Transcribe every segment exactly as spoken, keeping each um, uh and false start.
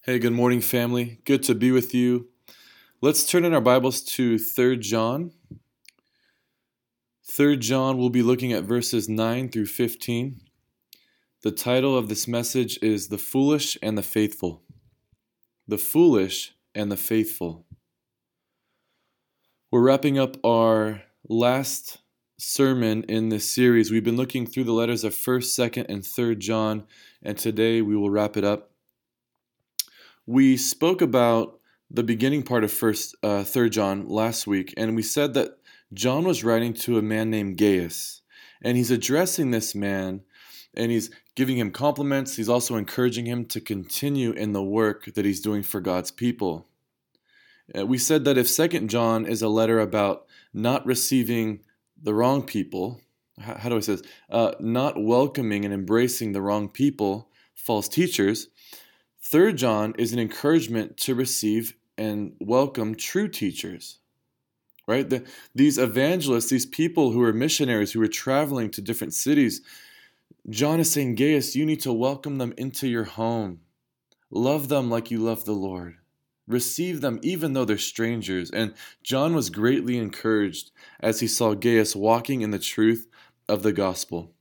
Hey, good morning, family. Good to be with you. Let's turn in our Bibles to Third John. Third John, we'll be looking at verses nine through fifteen. The title of this message is The Foolish and the Faithful. The Foolish and the Faithful. We're wrapping up our last sermon in this series. We've been looking through the letters of First, Second, and Third John, and today we will wrap it up. We spoke about the beginning part of First, uh, Third John last week, and we said that John was writing to a man named Gaius, and he's addressing this man, and he's giving him compliments. He's also encouraging him to continue in the work that he's doing for God's people. Uh, we said that if Second John is a letter about not receiving the wrong people, how, how do I say this? Uh, not welcoming and embracing the wrong people, false teachers. Third John is an encouragement to receive and welcome true teachers, right? The, these evangelists, these people who are missionaries, who are traveling to different cities, John is saying, Gaius, you need to welcome them into your home. Love them like you love the Lord. Receive them even though they're strangers. And John was greatly encouraged as he saw Gaius walking in the truth of the gospel.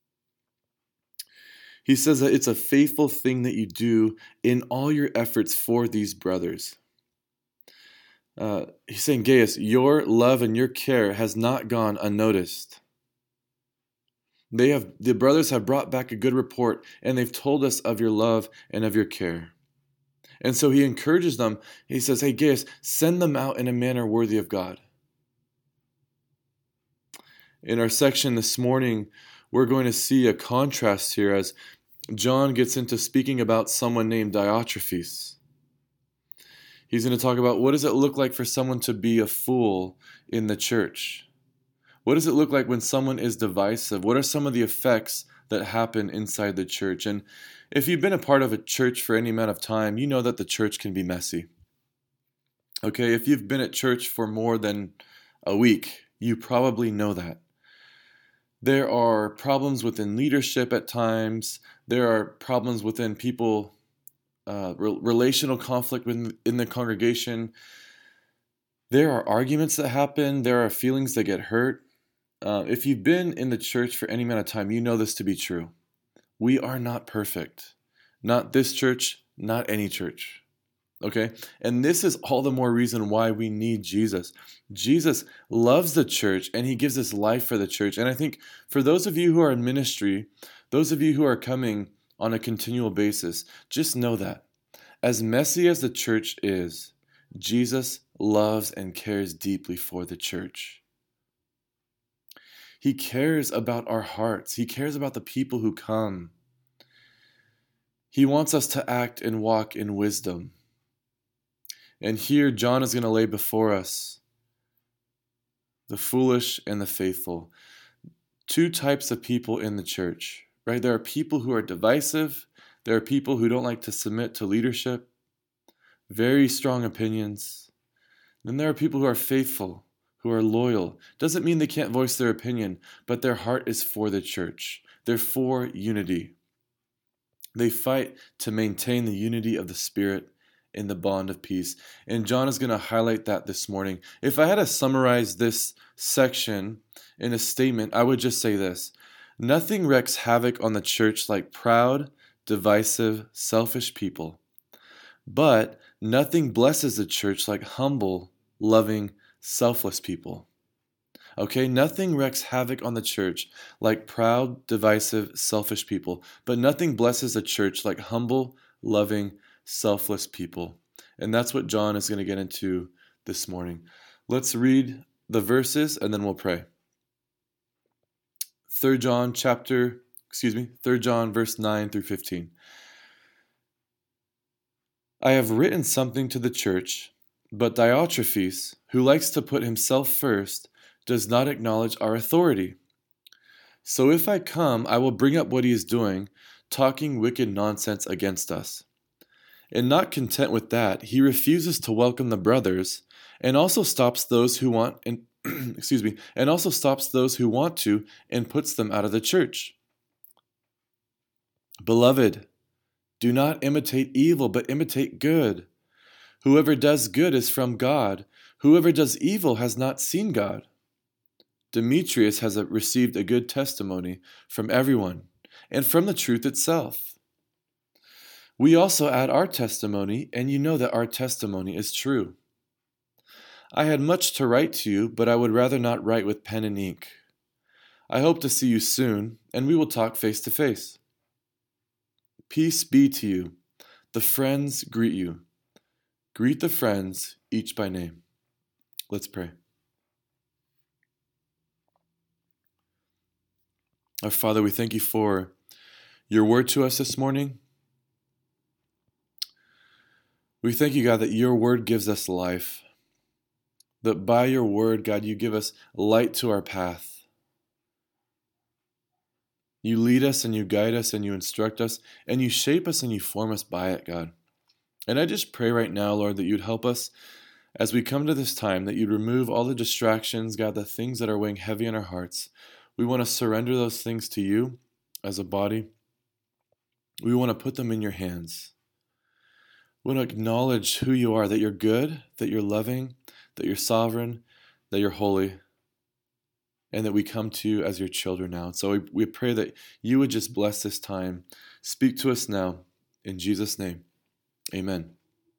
He says that it's a faithful thing that you do in all your efforts for these brothers. Uh, he's saying, Gaius, your love and your care has not gone unnoticed. They have, the brothers have brought back a good report, and they've told us of your love and of your care. And so he encourages them. He says, hey, Gaius, send them out in a manner worthy of God. In our section this morning, we're going to see a contrast here as John gets into speaking about someone named Diotrephes. He's going to talk about what does it look like for someone to be a fool in the church? What does it look like when someone is divisive? What are some of the effects that happen inside the church? And if you've been a part of a church for any amount of time, you know that the church can be messy. Okay, if you've been at church for more than a week, you probably know that. There are problems within leadership at times. There are problems within people, uh, re- relational conflict within in the congregation. There are arguments that happen. There are feelings that get hurt. Uh, if you've been in the church for any amount of time, you know this to be true. We are not perfect. Not this church, not any church. Okay? And this is all the more reason why we need Jesus. Jesus loves the church and he gives his life for the church. And I think for those of you who are in ministry, those of you who are coming on a continual basis, just know that as messy as the church is, Jesus loves and cares deeply for the church. He cares about our hearts. He cares about the people who come. He wants us to act and walk in wisdom. And here John is going to lay before us the foolish and the faithful. Two types of people in the church, right? There are people who are divisive. There are people who don't like to submit to leadership. Very strong opinions. Then there are people who are faithful, who are loyal. Doesn't mean they can't voice their opinion, but their heart is for the church. They're for unity. They fight to maintain the unity of the Spirit in the bond of peace. And John is going to highlight that this morning. If I had to summarize this section in a statement, I would just say this. Nothing wreaks havoc on the church like proud, divisive, selfish people. But nothing blesses the church like humble, loving, selfless people. Okay, nothing wreaks havoc on the church like proud, divisive, selfish people. But nothing blesses the church like humble, loving, selfless people. And that's what John is going to get into this morning. Let's read the verses and then we'll pray. Third John chapter, excuse me, Third John verse nine through fifteen. I have written something to the church, but Diotrephes, who likes to put himself first, does not acknowledge our authority. So if I come, I will bring up what he is doing, talking wicked nonsense against us. And not content with that, he refuses to welcome the brothers, and also stops those who want and excuse me, and also stops those who want to and puts them out of the church. Beloved, Do not imitate evil, but imitate good. Whoever does good is from God. Whoever does evil has not seen God. Demetrius has received a good testimony from everyone and from the truth itself. We also add our testimony, and you know that our testimony is true. I had much to write to you, but I would rather not write with pen and ink. I hope to see you soon, and we will talk face to face. Peace be to you. The friends greet you. Greet the friends, each by name. Let's pray. Our Father, we thank you for your word to us this morning. We thank you, God, that your word gives us life. That by your word, God, you give us light to our path. You lead us and you guide us and you instruct us and you shape us and you form us by it, God. And I just pray right now, Lord, that you'd help us as we come to this time, that you'd remove all the distractions, God, the things that are weighing heavy on our hearts. We want to surrender those things to you as a body. We want to put them in your hands. We want to acknowledge who you are, that you're good, that you're loving, that you're sovereign, that you're holy, and that we come to you as your children now. And so we, we pray that you would just bless this time. Speak to us now. In Jesus' name, amen.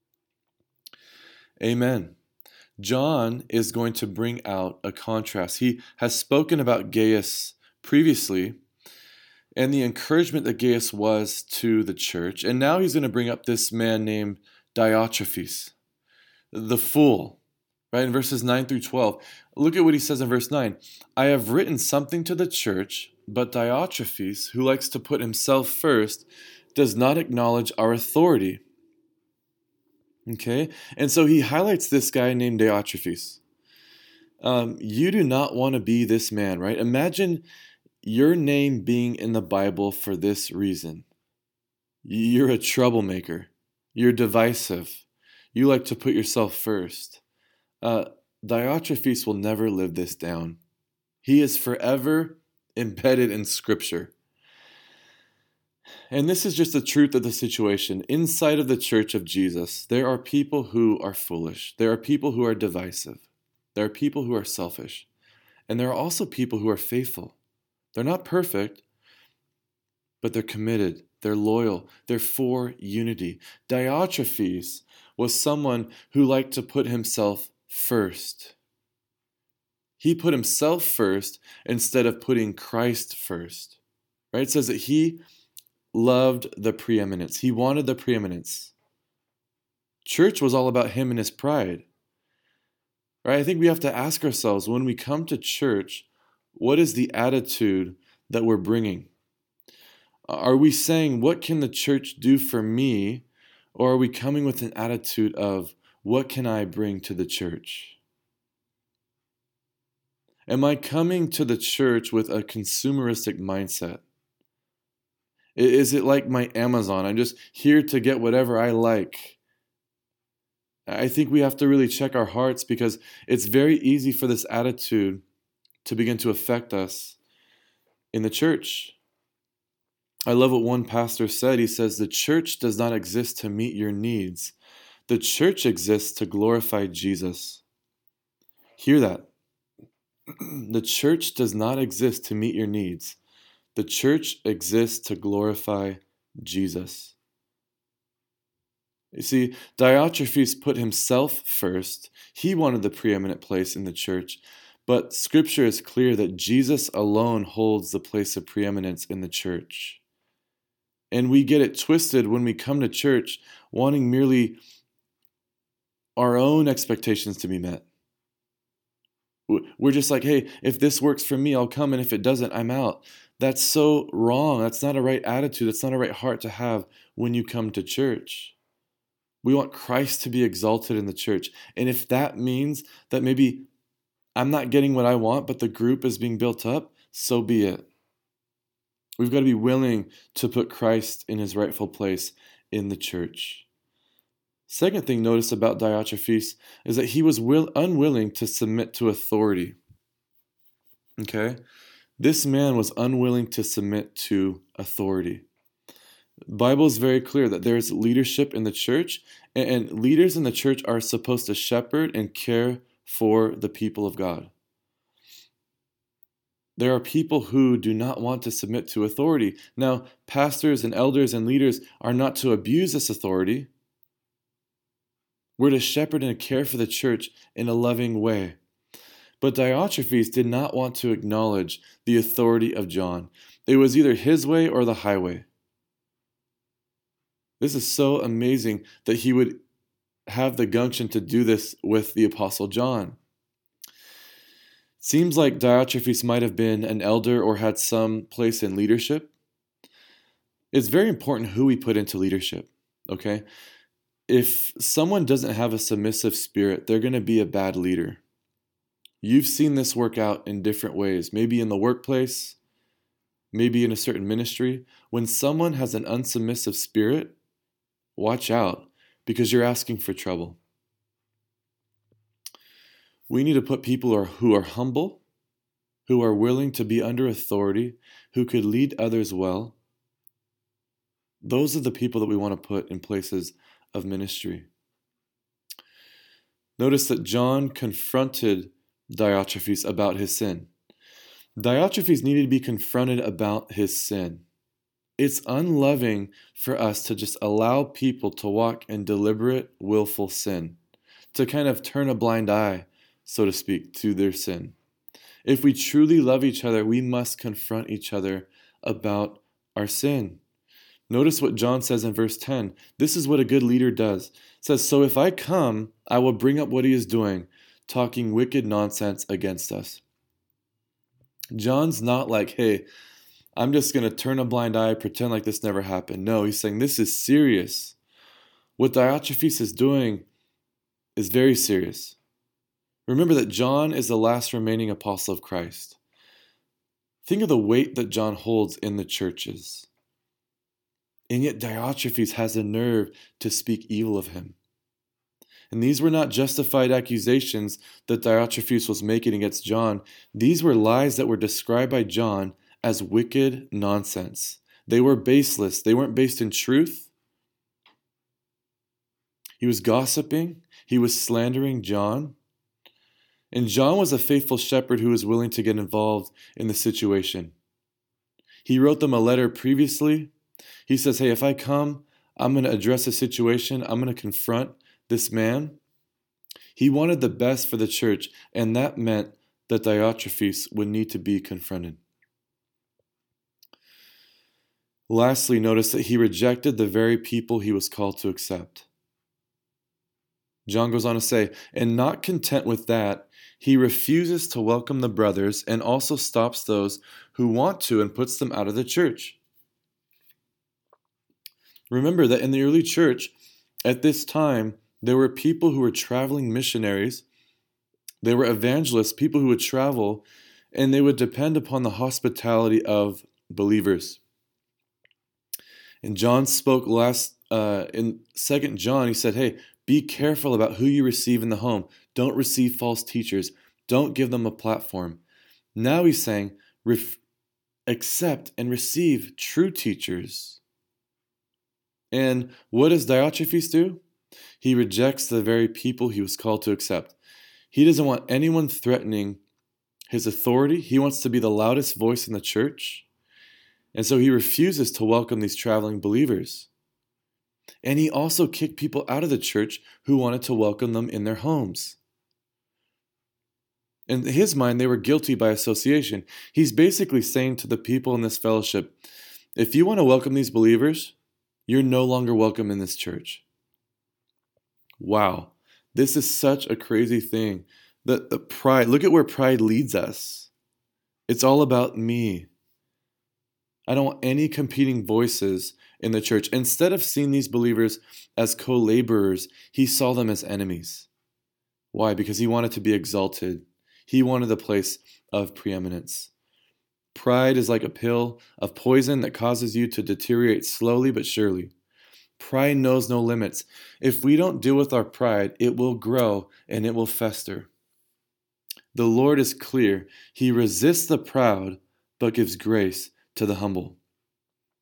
Amen. John is going to bring out a contrast. He has spoken about Gaius previously and the encouragement that Gaius was to the church. And now he's going to bring up this man named Diotrephes, the fool, right? In verses nine through twelve. Look at what he says in verse nine. I have written something to the church, but Diotrephes, who likes to put himself first, does not acknowledge our authority. Okay, and so he highlights this guy named Diotrephes. Um, you do not want to be this man, right? Imagine your name being in the Bible for this reason. You're a troublemaker. You're divisive. You like to put yourself first. Uh, Diotrephes will never live this down. He is forever embedded in Scripture. And this is just the truth of the situation. Inside of the church of Jesus, there are people who are foolish. There are people who are divisive. There are people who are selfish. And there are also people who are faithful. They're not perfect, but they're committed. They're loyal. They're for unity. Diotrephes was someone who liked to put himself first. He put himself first instead of putting Christ first. Right? It says that he loved the preeminence. He wanted the preeminence. Church was all about him and his pride. Right? I think we have to ask ourselves, when we come to church, what is the attitude that we're bringing? Are we saying, what can the church do for me? Or are we coming with an attitude of, what can I bring to the church? Am I coming to the church with a consumeristic mindset? Is it like my Amazon? I'm just here to get whatever I like. I think we have to really check our hearts, because it's very easy for this attitude to begin to affect us in the church. I love what one pastor said. He says, the church does not exist to meet your needs. The church exists to glorify Jesus. Hear that. The church does not exist to meet your needs. The church exists to glorify Jesus. You see, Diotrephes put himself first. He wanted the preeminent place in the church. But Scripture is clear that Jesus alone holds the place of preeminence in the church. And we get it twisted when we come to church wanting merely our own expectations to be met. We're just like, hey, if this works for me, I'll come, and if it doesn't, I'm out. That's so wrong. That's not a right attitude. That's not a right heart to have when you come to church. We want Christ to be exalted in the church. And if that means that maybe I'm not getting what I want, but the group is being built up, so be it. We've got to be willing to put Christ in his rightful place in the church. Second thing notice about Diotrephes is that he was will, unwilling to submit to authority. Okay? This man was unwilling to submit to authority. Bible is very clear that there's leadership in the church, and, and leaders in the church are supposed to shepherd and care for the people of God. There are people who do not want to submit to authority. Now, pastors and elders and leaders are not to abuse this authority. We're to shepherd and care for the church in a loving way. But Diotrephes did not want to acknowledge the authority of John. It was either his way or the highway. This is so amazing that he would have the gumption to do this with the Apostle John. Seems like Diotrephes might have been an elder or had some place in leadership. It's very important who we put into leadership, okay? If someone doesn't have a submissive spirit, they're going to be a bad leader. You've seen this work out in different ways, maybe in the workplace, maybe in a certain ministry. When someone has an unsubmissive spirit, watch out, because you're asking for trouble. We need to put people who are, who are humble, who are willing to be under authority, who could lead others well. Those are the people that we want to put in places of ministry. Notice that John confronted Diotrephes about his sin. Diotrephes needed to be confronted about his sin. It's unloving for us to just allow people to walk in deliberate, willful sin, to kind of turn a blind eye, so to speak, to their sin. If we truly love each other, we must confront each other about our sin. Notice what John says in verse ten. This is what a good leader does. It says, "So if I come, I will bring up what he is doing, talking wicked nonsense against us." John's not like, hey, I'm just going to turn a blind eye, pretend like this never happened. No, he's saying this is serious. What Diotrephes is doing is very serious. Remember that John is the last remaining apostle of Christ. Think of the weight that John holds in the churches. And yet Diotrephes has the nerve to speak evil of him. And these were not justified accusations that Diotrephes was making against John. These were lies that were described by John as wicked nonsense. They were baseless. They weren't based in truth. He was gossiping. He was slandering John. And John was a faithful shepherd who was willing to get involved in the situation. He wrote them a letter previously. He says, hey, if I come, I'm going to address the situation. I'm going to confront this man. He wanted the best for the church, and that meant that Diotrephes would need to be confronted. Lastly, notice that he rejected the very people he was called to accept. John goes on to say, and not content with that, he refuses to welcome the brothers and also stops those who want to and puts them out of the church. Remember that in the early church, at this time, there were people who were traveling missionaries. They were evangelists, people who would travel, and they would depend upon the hospitality of believers. And John spoke last uh, in Second John. He said, hey, be careful about who you receive in the home. Don't receive false teachers. Don't give them a platform. Now he's saying, ref- accept and receive true teachers. And what does Diotrephes do? He rejects the very people he was called to accept. He doesn't want anyone threatening his authority. He wants to be the loudest voice in the church. And so he refuses to welcome these traveling believers. And he also kicked people out of the church who wanted to welcome them in their homes. In his mind, they were guilty by association. He's basically saying to the people in this fellowship, if you want to welcome these believers, you're no longer welcome in this church. Wow, this is such a crazy thing. The, the pride, look at where pride leads us. It's all about me. I don't want any competing voices in the church. Instead of seeing these believers as co-laborers, he saw them as enemies. Why? Because he wanted to be exalted. He wanted the place of preeminence. Pride is like a pill of poison that causes you to deteriorate slowly but surely. Pride knows no limits. If we don't deal with our pride, it will grow and it will fester. The Lord is clear. He resists the proud, but gives grace to the humble.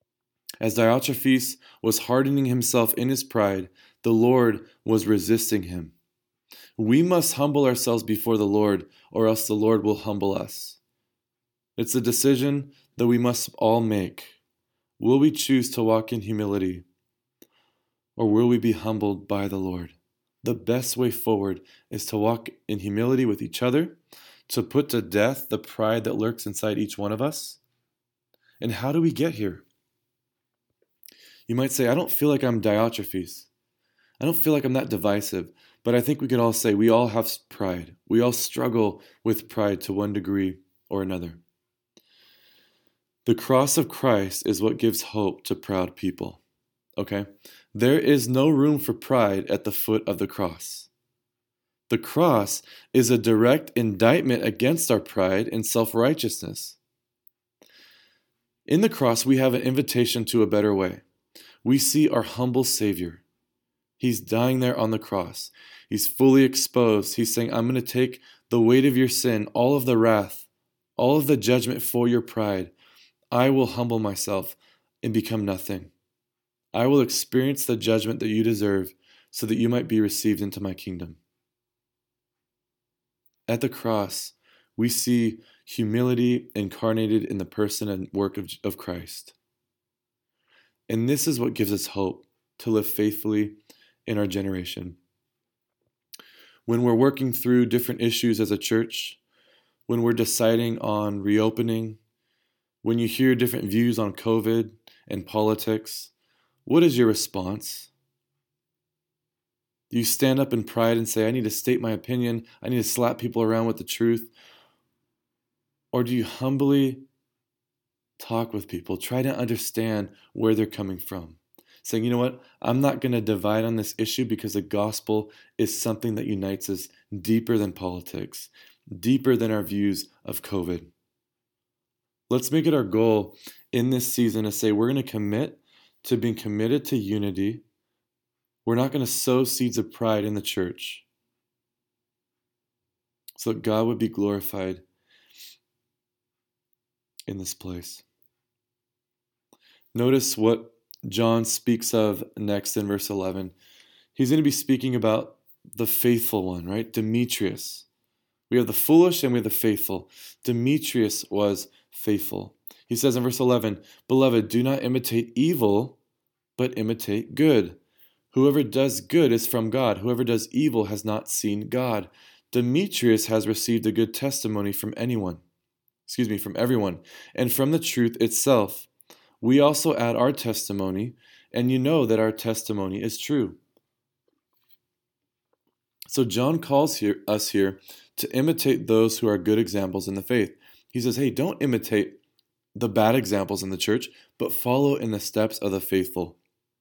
As Diotrephes was hardening himself in his pride, the Lord was resisting him. We must humble ourselves before the Lord, or else the Lord will humble us. It's a decision that we must all make. Will we choose to walk in humility, or will we be humbled by the Lord? The best way forward is to walk in humility with each other, to put to death the pride that lurks inside each one of us. And how do we get here? You might say, I don't feel like I'm Diotrephes. I don't feel like I'm that divisive. But I think we could all say we all have pride. We all struggle with pride to one degree or another. The cross of Christ is what gives hope to proud people. Okay? There is no room for pride at the foot of the cross. The cross is a direct indictment against our pride and self-righteousness. In the cross, we have an invitation to a better way. We see our humble Savior. He's dying there on the cross. He's fully exposed. He's saying, I'm going to take the weight of your sin, all of the wrath, all of the judgment for your pride. I will humble myself and become nothing. I will experience the judgment that you deserve so that you might be received into my kingdom. At the cross, we see humility incarnated in the person and work of, of Christ. And this is what gives us hope to live faithfully in our generation. When we're working through different issues as a church, when we're deciding on reopening, when you hear different views on COVID and politics, what is your response? Do you stand up in pride and say, I need to state my opinion, I need to slap people around with the truth? Or do you humbly talk with people, try to understand where they're coming from? Saying, you know what, I'm not going to divide on this issue because the gospel is something that unites us deeper than politics, deeper than our views of COVID. Let's make it our goal in this season to say we're going to commit to being committed to unity. We're not going to sow seeds of pride in the church so that God would be glorified in this place. Notice what John speaks of next in verse eleven. He's going to be speaking about the faithful one, right? Demetrius. We have the foolish and we have the faithful. Demetrius was faithful. He says in verse eleven, Beloved, do not imitate evil, but imitate good. Whoever does good is from God. Whoever does evil has not seen God. Demetrius has received a good testimony from anyone, excuse me, from everyone, and from the truth itself. We also add our testimony, and you know that our testimony is true. So John calls here, us here to imitate those who are good examples in the faith. He says, hey, don't imitate the bad examples in the church, but follow in the steps of the faithful.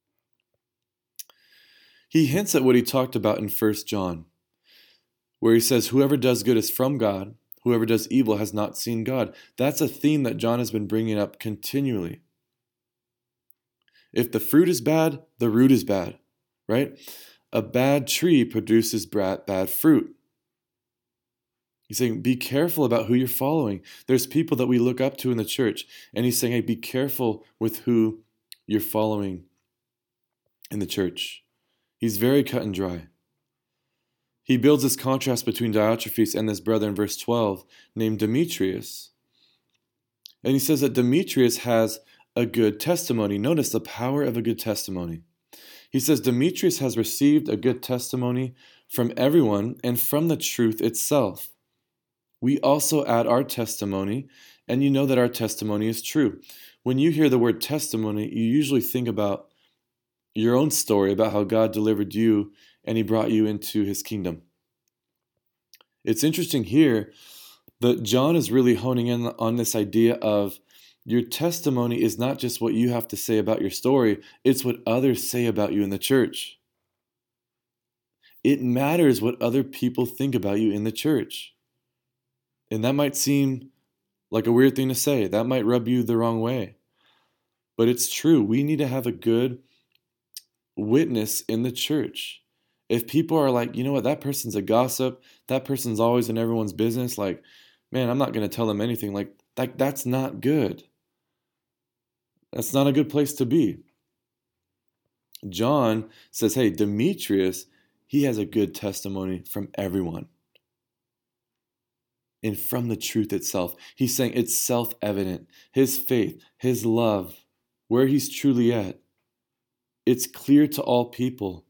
He hints at what he talked about in First John, where he says, whoever does good is from God, whoever does evil has not seen God. That's a theme that John has been bringing up continually. If the fruit is bad, the root is bad, right? A bad tree produces bad fruit. He's saying, be careful about who you're following. There's people that we look up to in the church, and he's saying, hey, be careful with who you're following in the church. He's very cut and dry. He builds this contrast between Diotrephes and this brother in verse twelve named Demetrius. And he says that Demetrius has a good testimony. Notice the power of a good testimony. He says Demetrius has received a good testimony from everyone and from the truth itself. We also add our testimony, and you know that our testimony is true. When you hear the word testimony, you usually think about your own story about how God delivered you and he brought you into his kingdom. It's interesting here that John is really honing in on this idea of your testimony is not just what you have to say about your story, it's what others say about you in the church. It matters what other people think about you in the church. And that might seem like a weird thing to say. That might rub you the wrong way. But it's true. We need to have a good witness in the church. If people are like, you know what, that person's a gossip, that person's always in everyone's business, like, man, I'm not going to tell them anything. Like, that, that's not good. That's not a good place to be. John says, hey, Demetrius, he has a good testimony from everyone and from the truth itself. He's saying it's self-evident. His faith, his love, where he's truly at, it's clear to all people.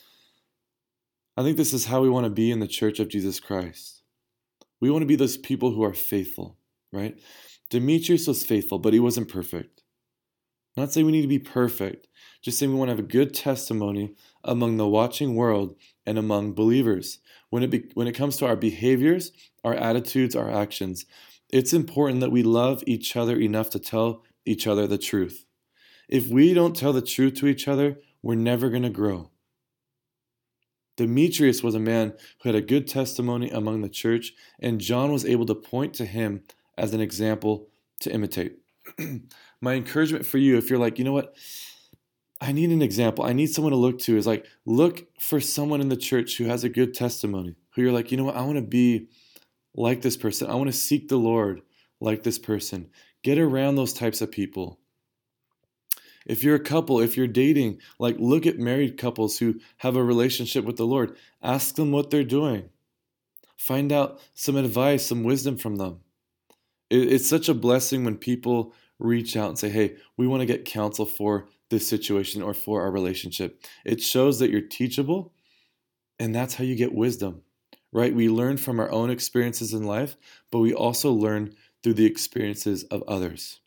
I think this is how we want to be in the Church of Jesus Christ. We want to be those people who are faithful, right? Demetrius was faithful, but he wasn't perfect. Not saying we need to be perfect, just saying we want to have a good testimony among the watching world and among believers. When it be, when it comes to our behaviors, our attitudes, our actions, it's important that we love each other enough to tell each other the truth. If we don't tell the truth to each other, we're never going to grow. Demetrius was a man who had a good testimony among the church, and John was able to point to him as an example to imitate. My encouragement for you, if you're like, you know what, I need an example, I need someone to look to, is like, look for someone in the church who has a good testimony, who you're like, you know what, I want to be like this person. I want to seek the Lord like this person. Get around those types of people. If you're a couple, if you're dating, like look at married couples who have a relationship with the Lord. Ask them what they're doing. Find out some advice, some wisdom from them. It's such a blessing when people reach out and say, hey, we want to get counsel for this situation or for our relationship. It shows that you're teachable, and that's how you get wisdom, right? We learn from our own experiences in life, but we also learn through the experiences of others.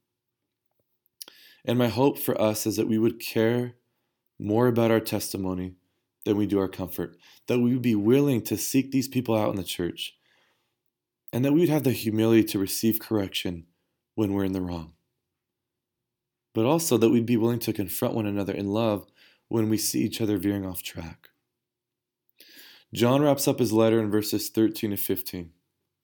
And my hope for us is that we would care more about our testimony than we do our comfort, that we would be willing to seek these people out in the church, and that we would have the humility to receive correction when we're in the wrong. But also that we'd be willing to confront one another in love when we see each other veering off track. John wraps up his letter in verses thirteen to fifteen.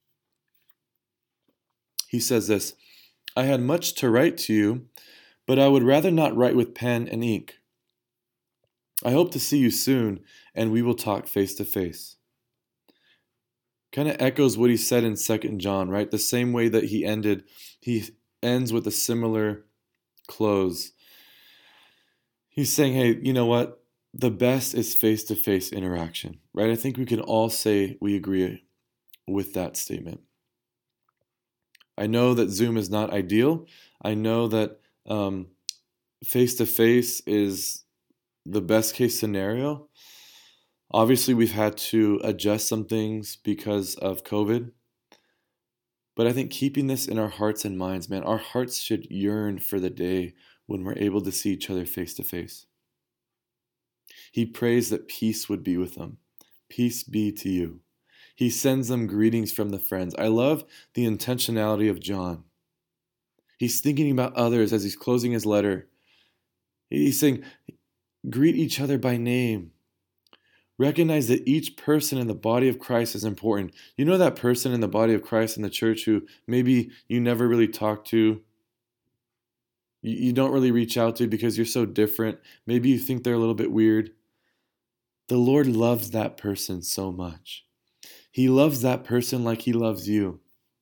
He says this, I had much to write to you, but I would rather not write with pen and ink. I hope to see you soon, and we will talk face to face. Kind of echoes what he said in Second John, right? The same way that he ended, he ends with a similar close. He's saying, hey, you know what? The best is face-to-face interaction, right? I think we can all say we agree with that statement. I know that Zoom is not ideal. I know that um, face-to-face is the best case scenario. Obviously, we've had to adjust some things because of COVID. But I think keeping this in our hearts and minds, man, our hearts should yearn for the day when we're able to see each other face to face. He prays that peace would be with them. Peace be to you. He sends them greetings from the friends. I love the intentionality of John. He's thinking about others as he's closing his letter. He's saying, greet each other by name. Recognize that each person in the body of Christ is important. You know that person in the body of Christ in the church who maybe you never really talk to, you don't really reach out to because you're so different. Maybe you think they're a little bit weird. The Lord loves that person so much. He loves that person like he loves you.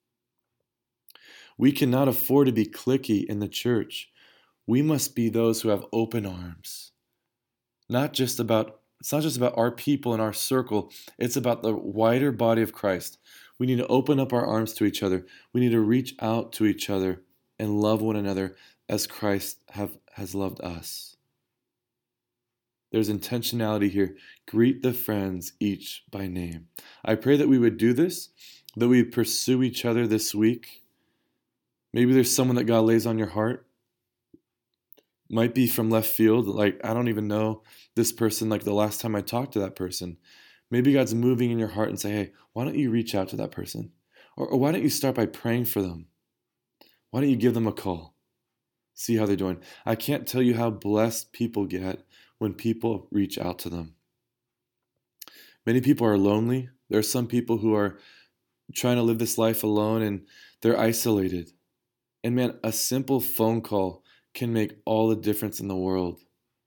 We cannot afford to be cliquey in the church. We must be those who have open arms. Not just about It's not just about our people and our circle. It's about the wider body of Christ. We need to open up our arms to each other. We need to reach out to each other and love one another as Christ have, has loved us. There's intentionality here. Greet the friends each by name. I pray that we would do this, that we pursue each other this week. Maybe there's someone that God lays on your heart. Might be from left field, like I don't even know this person like the last time I talked to that person. Maybe God's moving in your heart and say, hey, why don't you reach out to that person? Or, or why don't you start by praying for them? Why don't you give them a call? See how they're doing. I can't tell you how blessed people get when people reach out to them. Many people are lonely. There are some people who are trying to live this life alone and they're isolated. And man, a simple phone call can make all the difference in the world.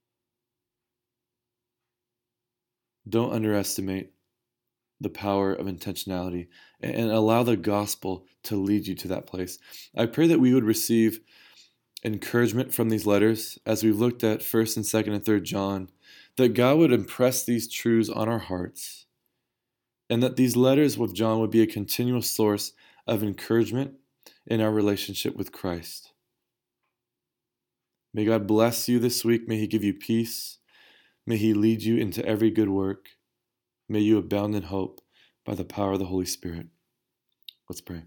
Don't underestimate the power of intentionality and allow the gospel to lead you to that place. I pray that we would receive encouragement from these letters, as we've looked at first and second and third John, that God would impress these truths on our hearts, and that these letters with John would be a continual source of encouragement in our relationship with Christ. May God bless you this week. May He give you peace. May He lead you into every good work. May you abound in hope by the power of the Holy Spirit. Let's pray.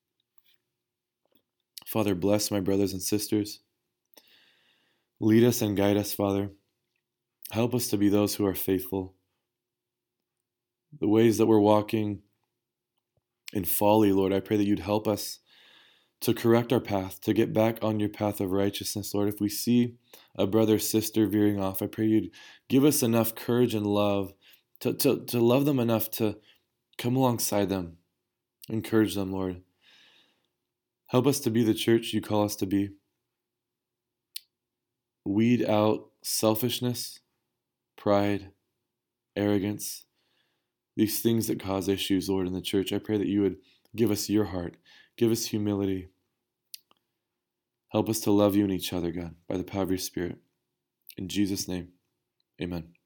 Father, bless my brothers and sisters. Lead us and guide us, Father. Help us to be those who are faithful. The ways that we're walking in folly, Lord, I pray that you'd help us to correct our path, to get back on your path of righteousness, Lord. If we see a brother or sister veering off, I pray you'd give us enough courage and love to, to, to love them enough to come alongside them, encourage them, Lord. Help us to be the church you call us to be. Weed out selfishness, pride, arrogance, these things that cause issues, Lord, in the church. I pray that you would give us your heart, give us humility. Help us to love you and each other, God, by the power of your Spirit. In Jesus' name, amen.